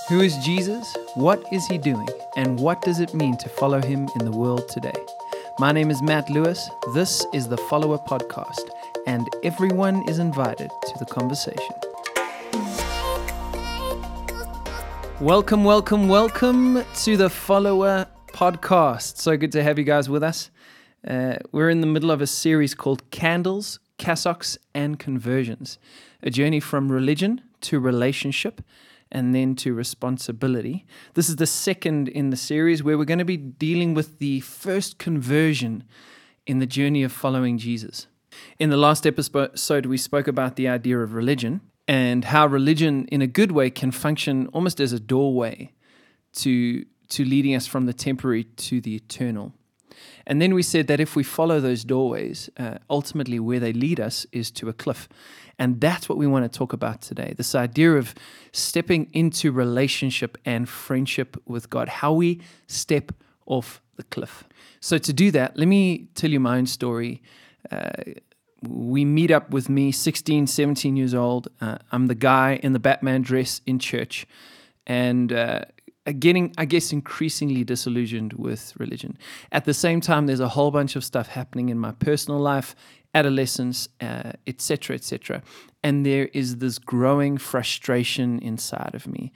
Who is Jesus? What is he doing? And what does it mean to follow him in the world today? My name is Matt Lewis. This is the Follower Podcast, and everyone is invited to the conversation. Welcome to the Follower Podcast. So good to have you guys with us. We're in the middle of a series called Candles, Cassocks, and Conversions, a journey from religion to relationship and then to responsibility. This is the second in the series where we're going to be dealing with the first conversion in the journey of following Jesus. In the last episode, we spoke about the idea of religion and how religion, in a good way, can function almost as a doorway to leading us from the temporary to the eternal. And then we said that if we follow those doorways, ultimately where they lead us is to a cliff. And that's what we want to talk about today, this idea of stepping into relationship and friendship with God, how we step off the cliff. So to do that, let me tell you my own story. We meet up with me, 16, 17 years old. I'm the guy in the Batman dress in church. And getting, I guess, increasingly disillusioned with religion. At the same time, there's a whole bunch of stuff happening in my personal life, adolescence, etc., etc. And there is this growing frustration inside of me.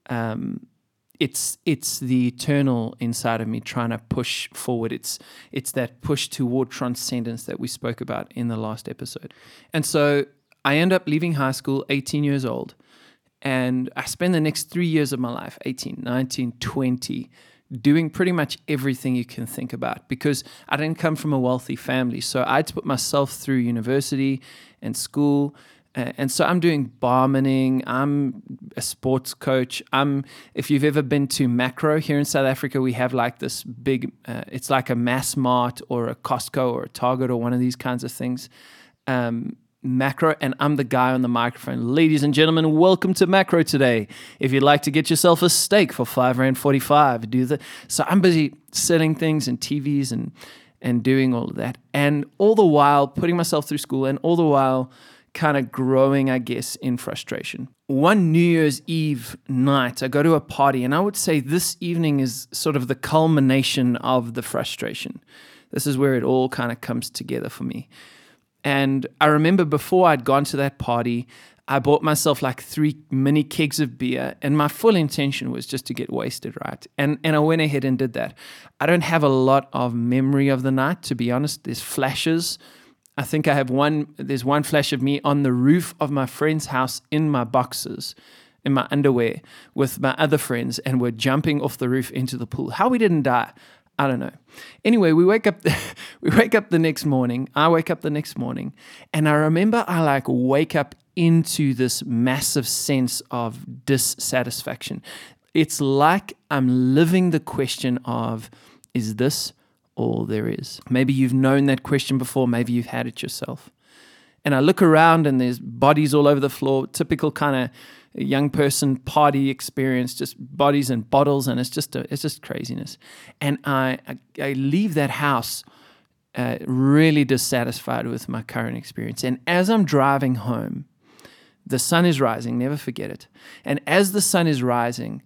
It's the eternal inside of me trying to push forward. It's that push toward transcendence that we spoke about in the last episode. And so I end up leaving high school, 18 years old. And I spend the next 3 years of my life, 18, 19, 20, doing pretty much everything you can think about because I didn't come from a wealthy family. So I had to put myself through university and school. And so I'm doing barmaning. I'm a sports coach. If you've ever been to Makro here in South Africa, we have like this big, it's like a Massmart or a Costco or a Target or one of these kinds of things. Makro, and I'm the guy on the microphone. Ladies and gentlemen, welcome to Makro today. If you'd like to get yourself a steak for R5.45, do that. So I'm busy selling things and TVs and doing all of that. And all the while putting myself through school and all the while kind of growing, I guess, in frustration. One New Year's Eve night, I go to a party, and I would say this evening is sort of the culmination of the frustration. This is where it all kind of comes together for me. And I remember before I'd gone to that party, I bought myself like 3 mini kegs of beer, and my full intention was just to get wasted, right? And I went ahead and did that. I don't have a lot of memory of the night, to be honest. There's flashes. I think there's one flash of me on the roof of my friend's house in my boxers, in my underwear, with my other friends, and we're jumping off the roof into the pool. How we didn't die, I don't know. Anyway, we wake up the next morning. I wake up the next morning, and I remember I wake up into this massive sense of dissatisfaction. It's like I'm living the question of, is this all there is? Maybe you've known that question before. Maybe you've had it yourself. And I look around, and there's bodies all over the floor, typical kind of young person party experience, just bodies and bottles, and it's just craziness. And I leave that house really dissatisfied with my current experience. And as I'm driving home, the sun is rising, never forget it. And as the sun is rising,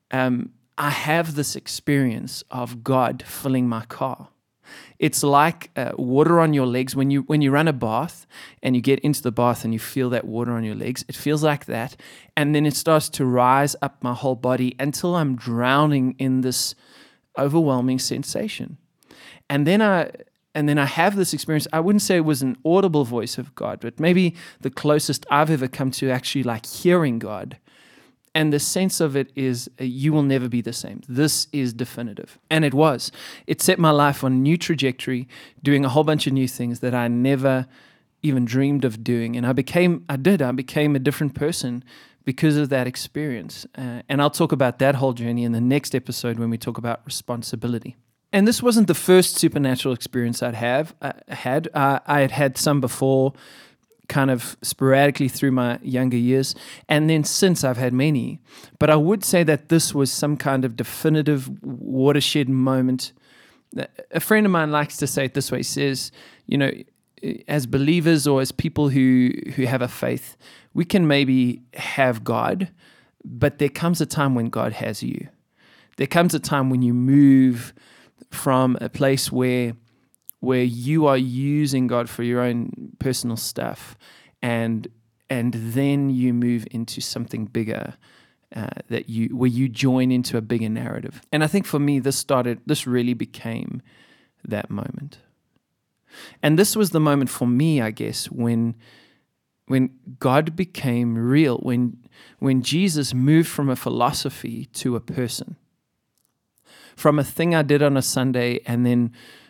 I have this experience of God filling my car. It's like water on your legs. When you run a bath and you get into the bath and you feel that water on your legs, it feels like that. And then it starts to rise up my whole body until I'm drowning in this overwhelming sensation. And then I have this experience. I wouldn't say it was an audible voice of God, but maybe the closest I've ever come to actually like hearing God. And the sense of it is, you will never be the same. This is definitive. And it was. It set my life on a new trajectory, doing a whole bunch of new things that I never even dreamed of doing. And I became a different person because of that experience. And I'll talk about that whole journey in the next episode when we talk about responsibility. And this wasn't the first supernatural experience I had had some before, kind of sporadically through my younger years, and then since I've had many. But I would say that this was some kind of definitive watershed moment. A friend of mine likes to say it this way. He says, as believers or as people who have a faith, we can maybe have God, But there comes a time when God has you. There comes a time when you move from a place where you are using God for your own personal stuff, and then you move into something bigger, where you join into a bigger narrative. And I think for me, this really became that moment. And this was the moment for me, I guess, when God became real, when Jesus moved from a philosophy to a person, from a thing I did on a Sunday and then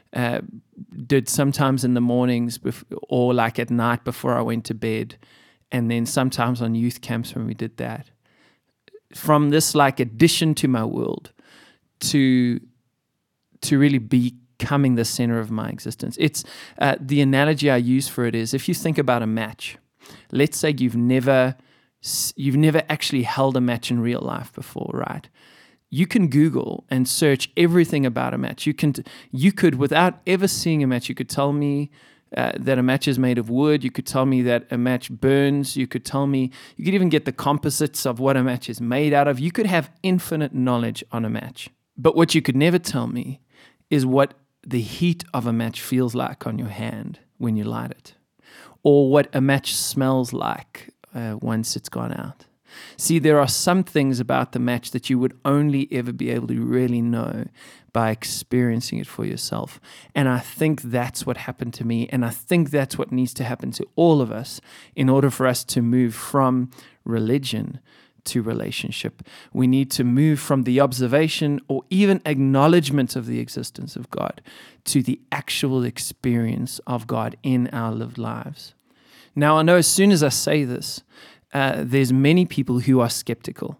did sometimes in the mornings or like at night before I went to bed, and then sometimes on youth camps when we did that. From this like addition to my world to really becoming the center of my existence. It's the analogy I use for it is, if you think about a match, let's say you've never actually held a match in real life before, right? You can Google and search everything about a match. You could, without ever seeing a match, you could tell me that a match is made of wood. You could tell me that a match burns. You could even get the composites of what a match is made out of. You could have infinite knowledge on a match. But what you could never tell me is what the heat of a match feels like on your hand when you light it, or what a match smells like once it's gone out. See, there are some things about the match that you would only ever be able to really know by experiencing it for yourself. And I think that's what happened to me. And I think that's what needs to happen to all of us in order for us to move from religion to relationship. We need to move from the observation or even acknowledgement of the existence of God to the actual experience of God in our lived lives. Now, I know as soon as I say this, there's many people who are skeptical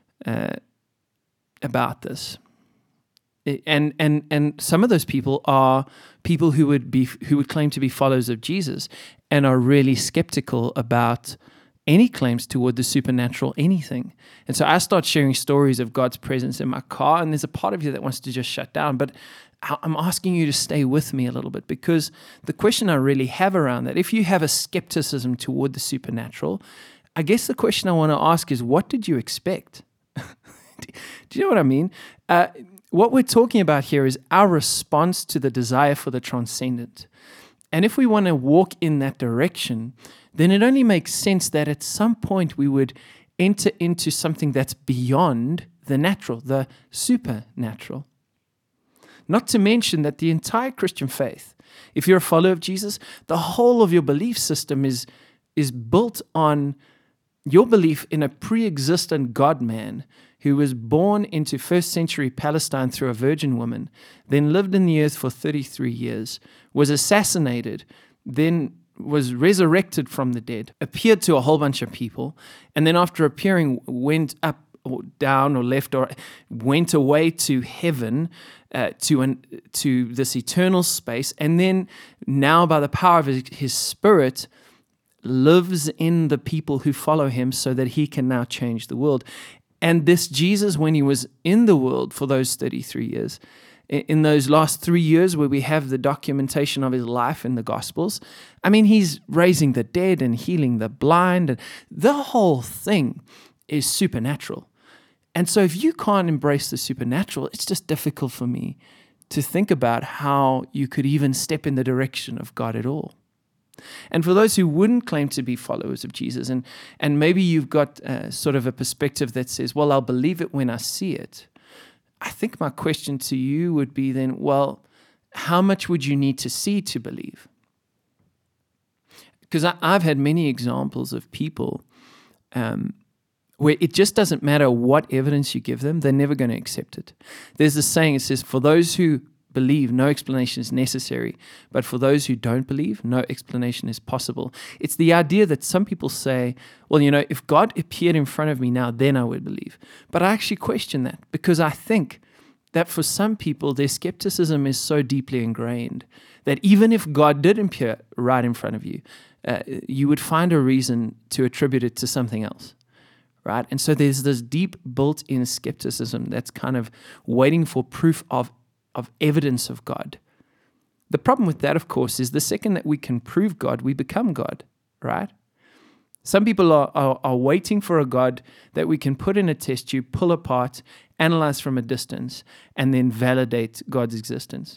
about this, and some of those people are people who would claim to be followers of Jesus and are really skeptical about any claims toward the supernatural, anything. And so I start sharing stories of God's presence in my car, and there's a part of you that wants to just shut down, but I'm asking you to stay with me a little bit, because the question I really have around that, if you have a skepticism toward the supernatural, I guess the question I want to ask is, what did you expect? Do you know what I mean? What we're talking about here is our response to the desire for the transcendent. And if we want to walk in that direction, then it only makes sense that at some point we would enter into something that's beyond the natural, the supernatural. Not to mention that the entire Christian faith, if you're a follower of Jesus, the whole of your belief system is built on your belief in a pre-existent God-man who was born into first century Palestine through a virgin woman, then lived in the earth for 33 years, was assassinated, then was resurrected from the dead, appeared to a whole bunch of people, and then after appearing went up or down or left or went away to heaven, to this eternal space, and then now by the power of his Spirit lives in the people who follow him so that he can now change the world. And this Jesus, when he was in the world for those 33 years, in those last 3 years where we have the documentation of his life in the Gospels, I mean, he's raising the dead and healing the blind, and the whole thing is supernatural. And so if you can't embrace the supernatural, it's just difficult for me to think about how you could even step in the direction of God at all. And for those who wouldn't claim to be followers of Jesus, and maybe you've got sort of a perspective that says, well, I'll believe it when I see it. I think my question to you would be then, well, how much would you need to see to believe? Because I've had many examples of people where it just doesn't matter what evidence you give them, they're never going to accept it. There's this saying, it says, for those who believe, no explanation is necessary, but for those who don't believe, no explanation is possible. It's the idea that some people say, well, if God appeared in front of me now, then I would believe. But I actually question that, because I think that for some people, their skepticism is so deeply ingrained that even if God did appear right in front of you, you would find a reason to attribute it to something else. Right? And so there's this deep built-in skepticism that's kind of waiting for proof of evidence of God. The problem with that, of course, is the second that we can prove God, we become God, right? Some people are waiting for a God that we can put in a test tube, pull apart, analyze from a distance, and then validate God's existence.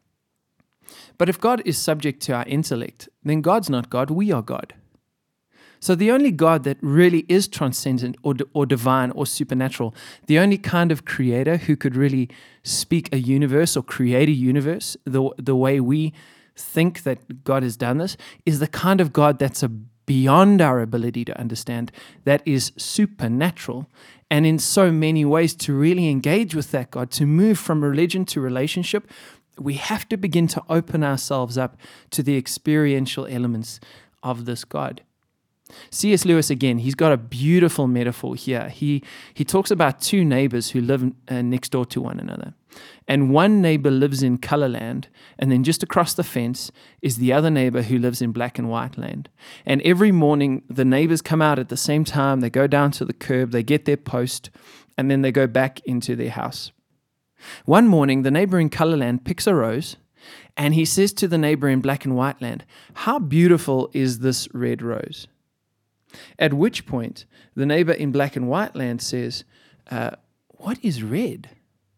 But if God is subject to our intellect, then God's not God, we are God. So the only God that really is transcendent or divine or supernatural, the only kind of creator who could really speak a universe or create a universe the way we think that God has done this, is the kind of God that's beyond our ability to understand, that is supernatural. And in so many ways, to really engage with that God, to move from religion to relationship, we have to begin to open ourselves up to the experiential elements of this God. C.S. Lewis, again, he's got a beautiful metaphor here. He talks about two neighbors who live next door to one another. And one neighbor lives in color land, and then just across the fence is the other neighbor who lives in black and white land. And every morning, the neighbors come out at the same time, they go down to the curb, they get their post, and then they go back into their house. One morning, the neighbor in color land picks a rose, and he says to the neighbor in black and white land, "How beautiful is this red rose?" At which point, the neighbor in black and white land says, "What is red?"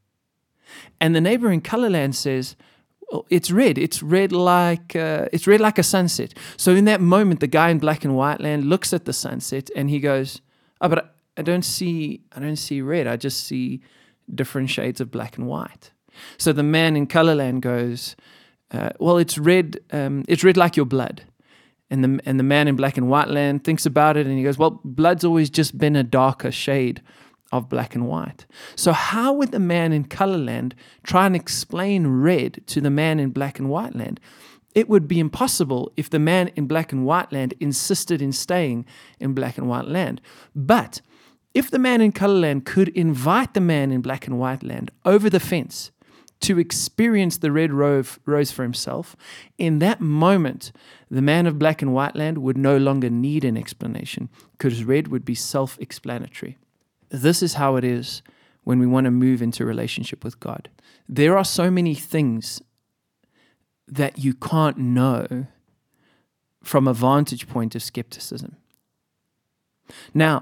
And the neighbor in color land says, "Well, it's red. It's red like a sunset." So in that moment, the guy in black and white land looks at the sunset and he goes, "Oh, but I don't see red. I just see different shades of black and white." So the man in color land goes, "Well, it's red. It's red like your blood." And the man in black and white land thinks about it and he goes, "Well, blood's always just been a darker shade of black and white." So how would the man in color land try and explain red to the man in black and white land? It would be impossible if the man in black and white land insisted in staying in black and white land. But if the man in color land could invite the man in black and white land over the fence to experience the red rose for himself, in that moment, the man of black and white land would no longer need an explanation, because red would be self-explanatory. This is how it is when we want to move into relationship with God. There are so many things that you can't know from a vantage point of skepticism. Now,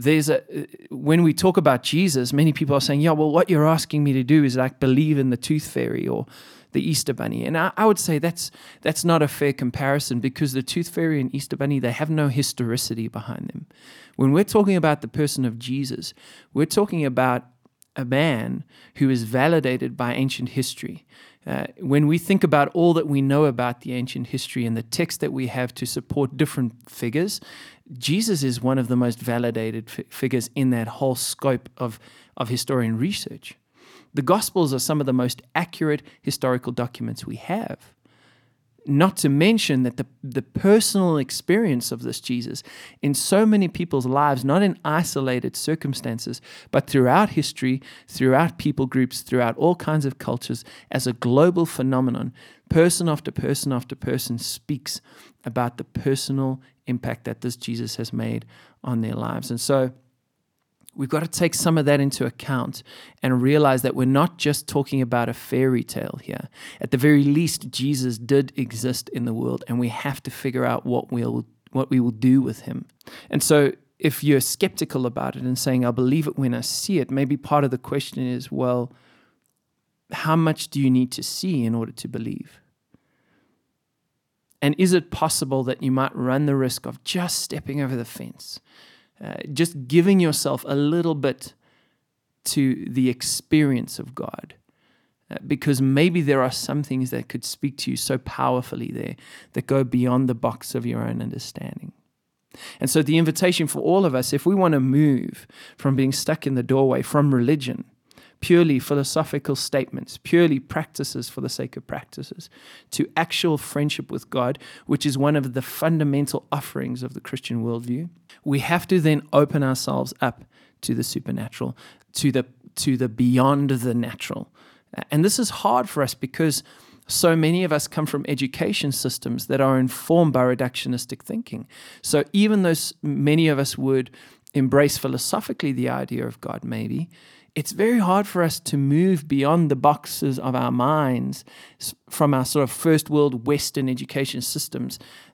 when we talk about Jesus, many people are saying, "Yeah, well, what you're asking me to do is like believe in the tooth fairy or the Easter bunny." And I would say that's not a fair comparison, because the tooth fairy and Easter bunny, they have no historicity behind them. When we're talking about the person of Jesus, we're talking about a man who is validated by ancient history. When we think about all that we know about the ancient history and the text that we have to support different figures, Jesus is one of the most validated figures in that whole scope of historian research. The Gospels are some of the most accurate historical documents we have. Not to mention that the personal experience of this Jesus in so many people's lives, not in isolated circumstances, but throughout history, throughout people groups, throughout all kinds of cultures, as a global phenomenon, person after person after person speaks about the personal impact that this Jesus has made on their lives. And so we've got to take some of that into account and realize that we're not just talking about a fairy tale here. At the very least, Jesus did exist in the world, and we have to figure out what we will do with him. And so if you're skeptical about it and saying, "I'll believe it when I see it," maybe part of the question is, well, how much do you need to see in order to believe? And is it possible that you might run the risk of just stepping over the fence? Just giving yourself a little bit to the experience of God. Because maybe there are some things that could speak to you so powerfully there that go beyond the box of your own understanding. And so the invitation for all of us, if we want to move from being stuck in the doorway, from religion, purely philosophical statements, purely practices for the sake of practices, to actual friendship with God, which is one of the fundamental offerings of the Christian worldview, we have to then open ourselves up to the supernatural, to the beyond the natural. And this is hard for us because so many of us come from education systems that are informed by reductionistic thinking. So even though many of us would embrace philosophically the idea of God, maybe, it's very hard for us to move beyond the boxes of our minds from our sort of first world Western education systems that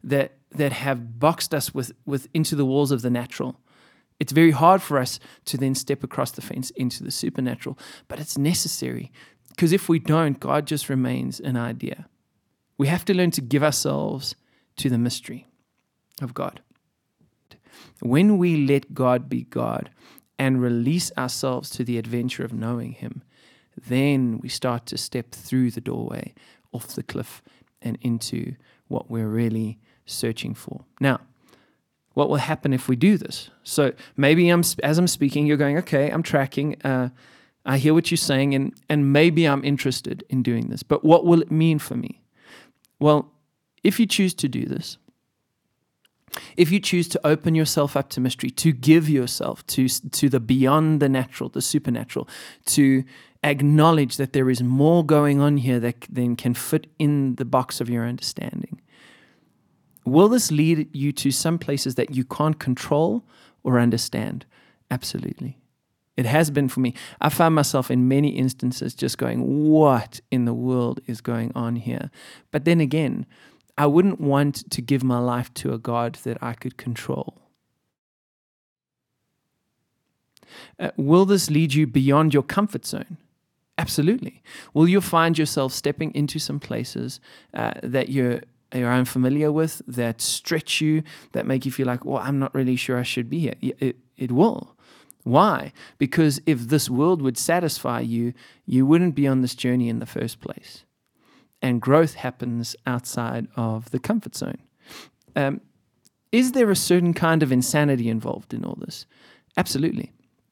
that have boxed us with into the walls of the natural. It's very hard for us to then step across the fence into the supernatural, but it's necessary, because if we don't, God just remains an idea. We have to learn to give ourselves to the mystery of God. When we let God be God and release ourselves to the adventure of knowing Him, then we start to step through the doorway, off the cliff, and into what we're really searching for. Now, what will happen if we do this? So maybe as I'm speaking, you're going, okay, I'm tracking. I hear what you're saying, and maybe I'm interested in doing this. But what will it mean for me? Well, if you choose to do this, if you choose to open yourself up to mystery, to give yourself to the beyond the natural, the supernatural, to acknowledge that there is more going on here than can fit in the box of your understanding, will this lead you to some places that you can't control or understand? Absolutely. It has been for me. I found myself in many instances just going, what in the world is going on here? But then again, I wouldn't want to give my life to a God that I could control. Will this lead you beyond your comfort zone? Absolutely. Will you find yourself stepping into some places that you're unfamiliar with, that stretch you, that make you feel like, well, I'm not really sure I should be here? It will. Why? Because if this world would satisfy you, you wouldn't be on this journey in the first place. And growth happens outside of the comfort zone. Is there a certain kind of insanity involved in all this? Absolutely.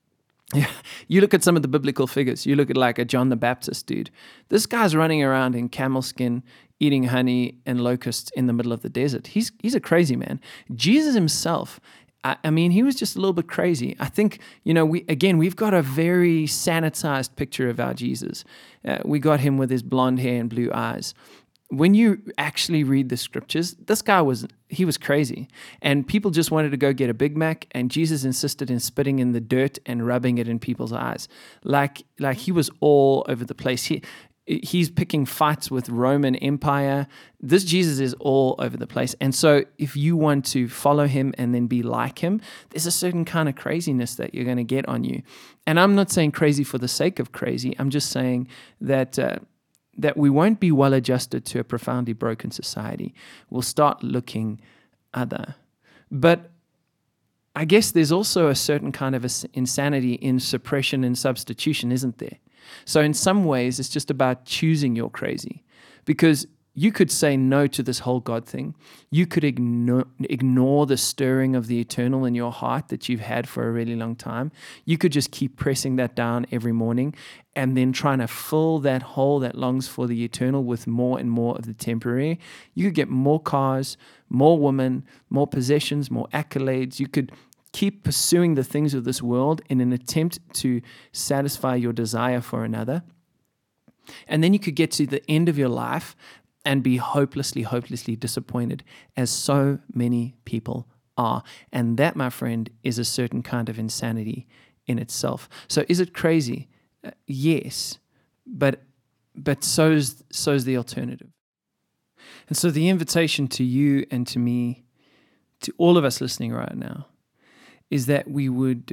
You look at some of the biblical figures. You look at like a John the Baptist dude. This guy's running around in camel skin, eating honey and locusts in the middle of the desert. He's a crazy man. Jesus himself, I mean, he was just a little bit crazy. I think, we've got a very sanitized picture of our Jesus. We got him with his blonde hair and blue eyes. When you actually read the scriptures, this guy was crazy. And people just wanted to go get a Big Mac, and Jesus insisted in spitting in the dirt and rubbing it in people's eyes. Like he was all over the place. He's picking fights with Roman Empire. This Jesus is all over the place. And so if you want to follow him and then be like him, there's a certain kind of craziness that you're going to get on you. And I'm not saying crazy for the sake of crazy. I'm just saying that we won't be well adjusted to a profoundly broken society. We'll start looking other. But I guess there's also a certain kind of insanity in suppression and substitution, isn't there? So in some ways, it's just about choosing your crazy, because you could say no to this whole God thing. You could ignore the stirring of the eternal in your heart that you've had for a really long time. You could just keep pressing that down every morning and then trying to fill that hole that longs for the eternal with more and more of the temporary. You could get more cars, more women, more possessions, more accolades. You could keep pursuing the things of this world in an attempt to satisfy your desire for another. And then you could get to the end of your life and be hopelessly disappointed, as so many people are. And that, my friend, is a certain kind of insanity in itself. So is it crazy? Yes, but so's the alternative. And so the invitation to you and to me, to all of us listening right now, is that we would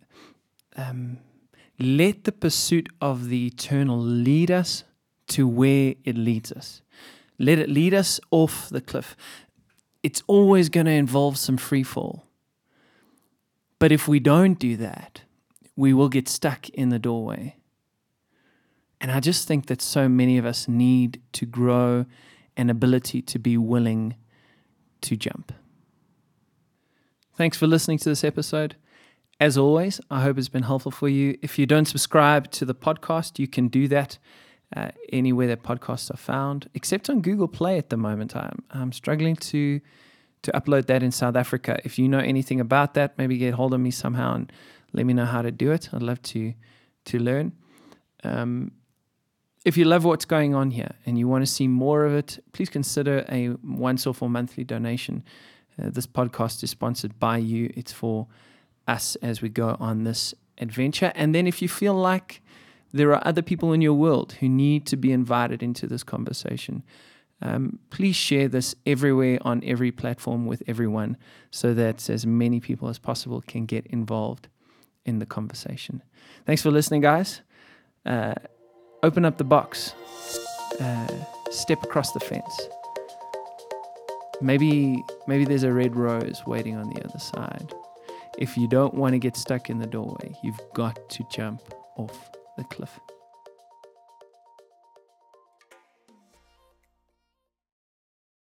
let the pursuit of the eternal lead us to where it leads us. Let it lead us off the cliff. It's always going to involve some free fall. But if we don't do that, we will get stuck in the doorway. And I just think that so many of us need to grow an ability to be willing to jump. Thanks for listening to this episode. As always, I hope it's been helpful for you. If you don't subscribe to the podcast, you can do that anywhere that podcasts are found, except on Google Play at the moment. I'm struggling to upload that in South Africa. If you know anything about that, maybe get hold of me somehow and let me know how to do it. I'd love to learn. If you love what's going on here and you want to see more of it, please consider a once-off or monthly donation. This podcast is sponsored by you. It's for us as we go on this adventure. And then if you feel like there are other people in your world who need to be invited into this conversation, Please share this everywhere on every platform with everyone so that as many people as possible can get involved in the conversation. Thanks for listening, guys. Open up the box. Step across the fence. Maybe there's a red rose waiting on the other side. If you don't want to get stuck in the doorway, you've got to jump off